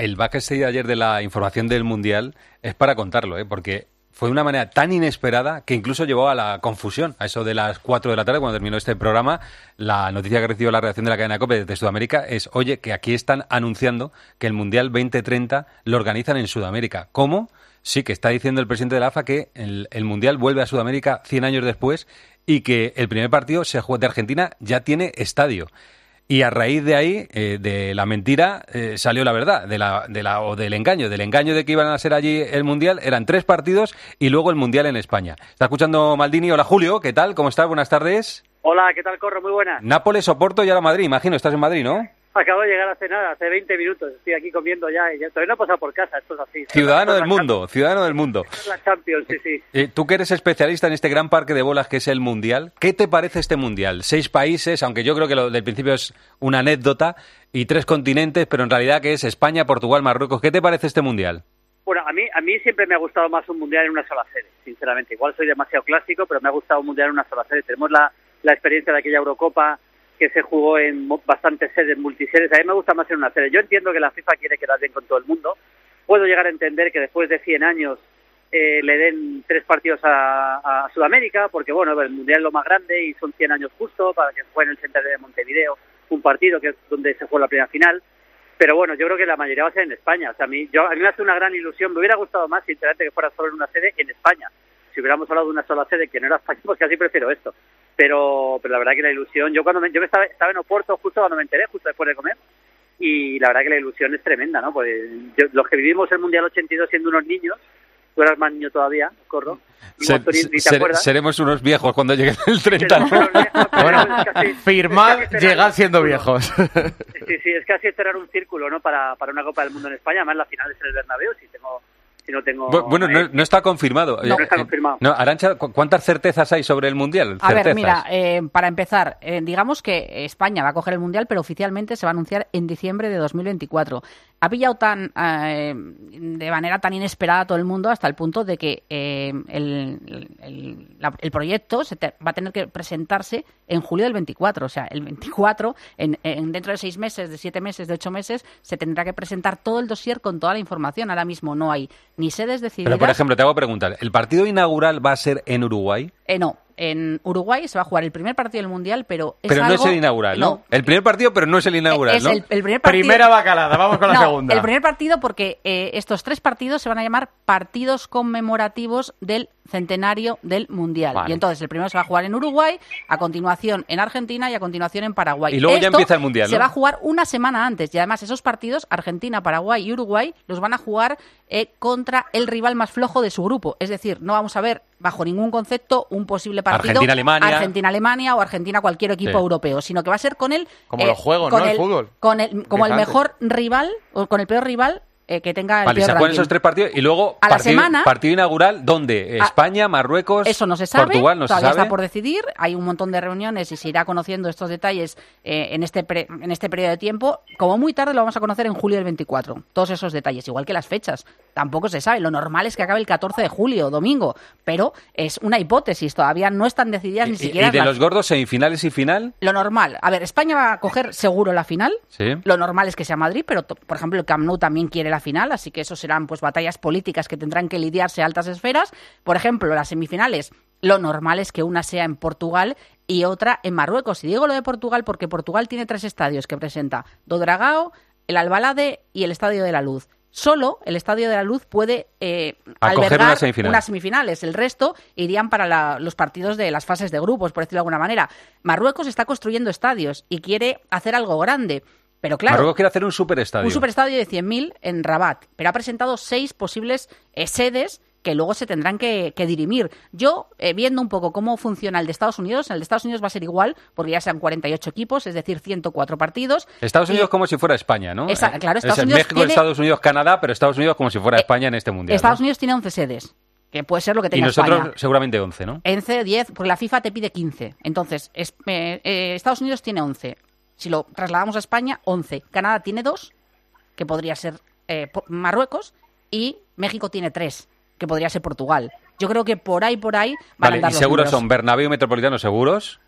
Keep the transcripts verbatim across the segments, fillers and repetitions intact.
el backstage de ayer de la información del Mundial es para contarlo, ¿eh? Porque fue de una manera tan inesperada que incluso llevó a la confusión. A eso de las cuatro de la tarde, cuando terminó este programa, la noticia que recibió la redacción de la cadena COPE de Sudamérica es, oye, que aquí están anunciando que el Mundial veinte treinta lo organizan en Sudamérica. ¿Cómo? Sí, que está diciendo el presidente de la A F A que el, el Mundial vuelve a Sudamérica cien años después y que el primer partido se juega de Argentina ya tiene estadio. Y a raíz de ahí, eh, de la mentira, eh, salió la verdad, de la, de la, o del engaño. Del engaño de que iban a ser allí el Mundial, eran tres partidos y luego el Mundial en España. Está escuchando Maldini. Hola, Julio, ¿qué tal? ¿Cómo estás? Buenas tardes. Hola, ¿qué tal, Corro? Muy buenas. Nápoles, Oporto y ahora Madrid. Imagino, estás en Madrid, ¿no? Acabo de llegar hace nada, hace veinte minutos. Estoy aquí comiendo ya y ya todavía no he pasado por casa, esto es así. Ciudadano del mundo, ciudadano del mundo. Es la Champions, sí, sí. Eh, tú que eres especialista en este gran parque de bolas que es el Mundial, ¿qué te parece este Mundial? Seis países, aunque yo creo que lo del principio es una anécdota, y tres continentes, pero en realidad que es España, Portugal, Marruecos. ¿Qué te parece este Mundial? Bueno, a mí, a mí siempre me ha gustado más un Mundial en una sola sede, sinceramente. Igual soy demasiado clásico, pero me ha gustado un Mundial en una sola sede. Tenemos la, la experiencia de aquella Eurocopa que se jugó en bastantes sedes, multisedes. A mí me gusta más en una sede. Yo entiendo que la FIFA quiere quedar bien con todo el mundo. Puedo llegar a entender que después de cien años eh, le den tres partidos a, a Sudamérica, porque bueno, el Mundial es lo más grande y son cien años justo para que se juegue en el Centro de Montevideo un partido que es donde se juega la primera final. Pero bueno, yo creo que la mayoría va a ser en España. O sea, a mí, yo, a mí me hace una gran ilusión. Me hubiera gustado más, sinceramente, que fuera solo en una sede en España. Si hubiéramos hablado de una sola sede que no era España, pues casi prefiero esto. Pero, pero la verdad que la ilusión, yo cuando me, yo me estaba, estaba en Oporto justo cuando me enteré, justo después de comer, y la verdad que la ilusión es tremenda, ¿no? Pues yo, los que vivimos el Mundial ochenta y dos siendo unos niños, tú eras más niño todavía, Corro, y Ser, ni, ni te ser, acuerdas. Seremos unos viejos cuando llegue el treinta, ¿no? Bueno, firmad, llegad siendo viejos. Sí, sí, es casi cerrar un círculo, ¿no? Para, para una Copa del Mundo en España, además la final es en el Bernabéu, si tengo... Si no tengo, bueno, no, no está confirmado. No, no está confirmado. No, Arantxa, ¿cuántas certezas hay sobre el Mundial? A Certezas. ver, mira, eh, para empezar, eh, digamos que España va a coger el Mundial, pero oficialmente se va a anunciar en diciembre de dos mil veinticuatro. Ha pillado tan eh, de manera tan inesperada a todo el mundo hasta el punto de que eh, el, el, la, el proyecto se te, va a tener que presentarse en julio del veinticuatro. O sea, el veinticuatro, en, en dentro de seis meses, de siete meses, de ocho meses, se tendrá que presentar todo el dossier con toda la información. Ahora mismo no hay ni sedes decididas. Pero, por ejemplo, te hago preguntar, ¿el partido inaugural va a ser en Uruguay? Eh, no, en Uruguay se va a jugar el primer partido del Mundial, pero es Pero no algo... es el inaugural, ¿no? No. El primer partido, pero no es el inaugural, es ¿no? El, el primer partido... Primera bacalada, vamos con la no, segunda. el primer partido porque eh, estos tres partidos se van a llamar partidos conmemorativos del centenario del Mundial. Vale. Y entonces el primero se va a jugar en Uruguay, a continuación en Argentina y a continuación en Paraguay. Y luego Esto ya empieza el Mundial, ¿no? Se va a jugar una semana antes y además esos partidos, Argentina, Paraguay y Uruguay, los van a jugar eh, contra el rival más flojo de su grupo. Es decir, no vamos a ver bajo ningún concepto un posible partido Argentina-Alemania. Argentina-Alemania o Argentina cualquier equipo Sí. europeo, sino que va a ser con el... Como eh, los juegos, con ¿no? El el fútbol. Con el, como el Fíjate. mejor rival o con el peor rival eh, que tenga el Vale, peor se juegan ranking. esos tres partidos y luego A la partido, semana- partido inaugural, ¿dónde? A- España, Marruecos, Eso no se sabe, Portugal, no se todavía sabe. está por decidir. Hay un montón de reuniones y se irá conociendo estos detalles eh, en este pre- en este periodo de tiempo. Como muy tarde lo vamos a conocer en julio del veinticuatro. Todos esos detalles, igual que las fechas. Tampoco se sabe. Lo normal es que acabe el catorce de julio, domingo. Pero es una hipótesis. Todavía no están decididas ni Y, siquiera y de las- los gordos, semifinales y final, Lo normal. A ver, España va a coger seguro la final. sí. Lo normal es que sea Madrid, pero to- por ejemplo el Camp Nou también quiere la final, así que eso serán pues batallas políticas que tendrán que lidiarse a altas esferas. Por ejemplo, las semifinales, lo normal es que una sea en Portugal y otra en Marruecos. Y digo lo de Portugal porque Portugal tiene tres estadios que presenta: Do Dragao, el Albalade y el Estadio de la Luz. Solo el Estadio de la Luz puede eh, Acoger albergar una semifinal. unas semifinales. El resto irían para la- los partidos de las fases de grupos, por decirlo de alguna manera. Marruecos está construyendo estadios y quiere hacer algo grande. Pero claro, Marruecos quiere hacer un superestadio. un superestadio de cien mil en Rabat, pero ha presentado seis posibles eh, sedes que luego se tendrán que, que dirimir. Yo, eh, viendo un poco cómo funciona el de Estados Unidos, el de Estados Unidos va a ser igual, porque ya sean cuarenta y ocho equipos, es decir, ciento cuatro partidos. Estados Unidos Y- como si fuera España, ¿no? Esa- claro, Es Estados el Unidos México, tiene- Estados Unidos, Canadá, pero Estados Unidos como si fuera Eh, España en este mundial. Estados ¿no? Unidos tiene once sedes, que puede ser lo que Y tenga nosotros España. seguramente once, ¿no? once, diez, porque la FIFA te pide quince. Entonces, es- eh, eh, Estados Unidos tiene once. Si lo trasladamos a España, once. Canadá tiene dos, que podría ser eh, po- Marruecos, y México tiene tres, que podría ser Portugal. Yo creo que por ahí, por ahí van a Vale, andar y los seguros números. son Bernabéu y Metropolitano seguros.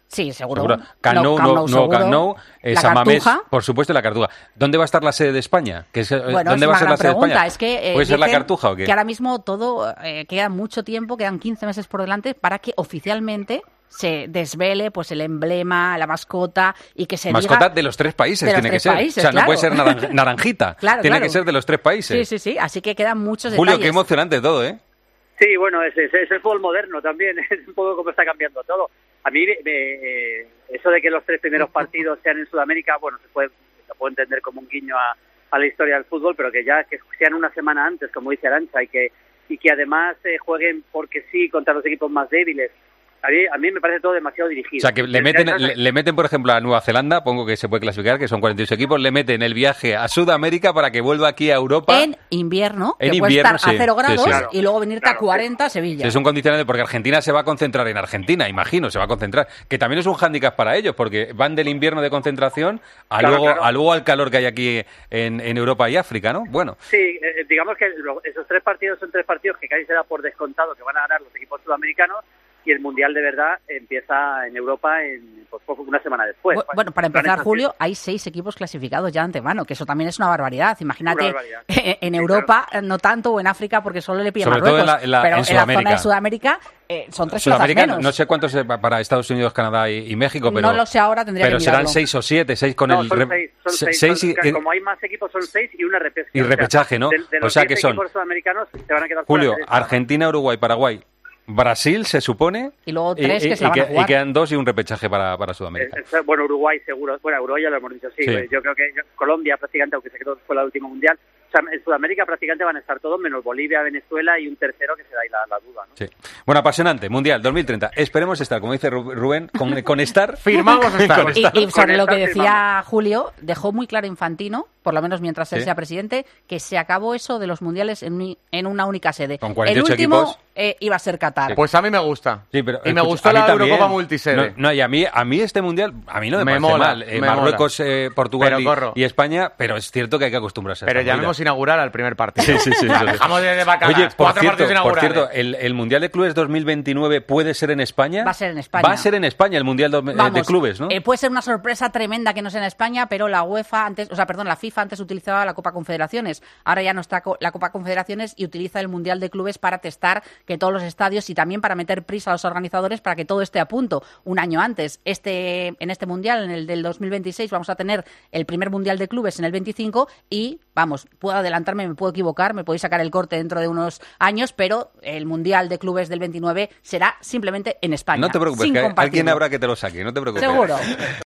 Sí, seguro. seguro. Camp Nou, Camp Nou, no, seguro. Camp Nou, eh, La San Mamés, Cartuja. por supuesto, la Cartuja. ¿Dónde va a estar la sede de España? ¿Qué es, eh, Bueno, ¿Dónde es va a una ser gran la sede de pregunta. España? Es que, eh, ¿Puede ser la dicen Cartuja o qué? que ahora mismo todo eh, queda mucho tiempo, quedan quince meses por delante para que oficialmente se desvele pues el emblema, la mascota y que se Mascota diga... de los tres países de los tiene tres que ser. países, o sea, no claro. puede ser naran- naranjita. Claro, tiene claro. que ser de los tres países. Sí, sí, sí. Así que quedan muchos Julio, detalles. qué emocionante todo, ¿eh? Sí, bueno, es, es, es el fútbol moderno también, es un poco como está cambiando todo. A mí, me, me, eso de que los tres primeros partidos sean en Sudamérica, bueno, se puede, se puede entender como un guiño a, a la historia del fútbol, pero que ya que sean una semana antes, como dice Arantxa, y que, y que además eh, jueguen porque sí contra los equipos más débiles. A mí, a mí me parece todo demasiado dirigido. O sea, que le meten, le, le meten, por ejemplo, a Nueva Zelanda, pongo que se puede clasificar, que son cuarenta y ocho equipos, le meten el viaje a Sudamérica para que vuelva aquí a Europa. En invierno, En que invierno, puede estar sí, a cero sí, grados sí. Claro, y luego venirte claro, a cuarenta a Sevilla. Es un condicionante porque Argentina se va a concentrar en Argentina, imagino, se va a concentrar. Que también es un hándicap para ellos, porque van del invierno de concentración a, Claro, luego, claro. a luego al calor que hay aquí en, en Europa y África, ¿no? Bueno, Sí, eh, digamos que lo- esos tres partidos son tres partidos que casi se da por descontado que van a ganar los equipos sudamericanos y el Mundial de verdad empieza en Europa en, pues, poco- una semana después. Bu- Bueno, para empezar, Planes así. Julio, hay seis equipos clasificados ya de antemano, que eso también es una barbaridad. Imagínate, Una barbaridad. en Sí, Europa eh, no tanto, o en África, porque solo le pilla Sobre todo Marruecos. en la- en la- pero en en, la zona Sudamérica. de Sudamérica eh, son tres Sudamérica, plazas menos. no sé cuántos eh, para Estados Unidos, Canadá y, y México, pero, No lo sé ahora, tendría pero que serán mirarlo. seis o siete, seis con No, el... son re- seis, son se- seis, seis son- y- como hay más equipos son seis y una repesca. y repechaje, ¿no? De, de O los sea diez que son- equipos sudamericanos se van a quedar Julio, fuera de esta. Argentina, Uruguay, Paraguay, Brasil, se supone. Y luego tres y, que se la van a que- y jugar. quedan dos y un repechaje para, para Sudamérica. Eh, eh, bueno, Uruguay seguro. Bueno, Uruguay ya lo hemos dicho, sí. Sí. eh, Yo creo que yo- Colombia prácticamente, aunque se quedó fue la última mundial. O sea, en Sudamérica prácticamente van a estar todos, menos Bolivia, Venezuela y un tercero que se da ahí la, la duda, ¿no? Sí. Bueno, apasionante. Mundial dos mil treinta. Esperemos estar, como dice Ru- Rubén, con, con estar. Firmamos estar. Con Y, estar. y sobre Con lo que esta decía firmamos. Julio, dejó muy claro Infantino, por lo menos mientras él Sí. sea presidente, que se acabó eso de los mundiales en, uni- en una única sede. Con cuarenta y El ocho último equipos. eh, iba a ser Qatar. Pues a mí me gusta. Sí, pero, y me escucha, gustó a mí la también. Eurocopa multisede. No, no, y a mí, a mí este mundial, a mí no me, Me parece mola, mal. Eh, me Marruecos, eh, Portugal Pero y, corro. y España, pero es cierto que hay que acostumbrarse a Pero esta movida. llamemos inaugural al primer partido. Sí, sí, sí, eso sí. Dejamos de, de bacanas. Oye, por Cuatro cierto, partidos por inaugurales. cierto el, el Mundial de Clubes dos mil veintinueve puede ser en España. Va a ser en España. Va a ser en España el Mundial do- eh, Vamos, de Clubes, ¿no? eh, puede ser una sorpresa tremenda que no sea en España, pero la UEFA antes, o sea, perdón, la FIFA antes utilizaba la Copa Confederaciones. Ahora ya no está co- la Copa Confederaciones y utiliza el Mundial de Clubes para testar que todos los estadios y también para meter prisa a los organizadores para que todo esté a punto un año antes. Este en este Mundial, en el del dos mil veintiséis, vamos a tener el primer Mundial de Clubes en el veinticinco y, vamos, puedo adelantarme, me puedo equivocar, me podéis sacar el corte dentro de unos años, pero el Mundial de Clubes del veintinueve será simplemente en España. No te preocupes, sin que compartirlo. alguien habrá que te lo saque, no te preocupes. Seguro.